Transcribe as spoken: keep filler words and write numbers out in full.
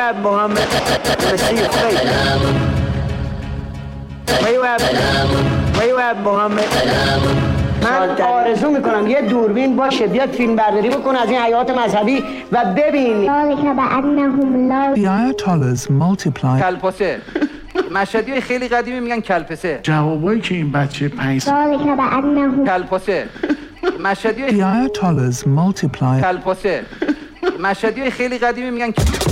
وای محمد مسیح وای وای وای وای محمد. من آرزو میکنم یه دوربین باشه بیاد فیلم برداری بکنه از این حیات مذهبی و ببینی. The Ayatollahs multiply. کلپاسه مشهدی خیلی قدیمی میگن کلپسه. جوابایی که این بچه پنج کلپاسه مشهدی The Ayatollahs multiply. کلپاسه مشهدی خیلی قدیمی میگن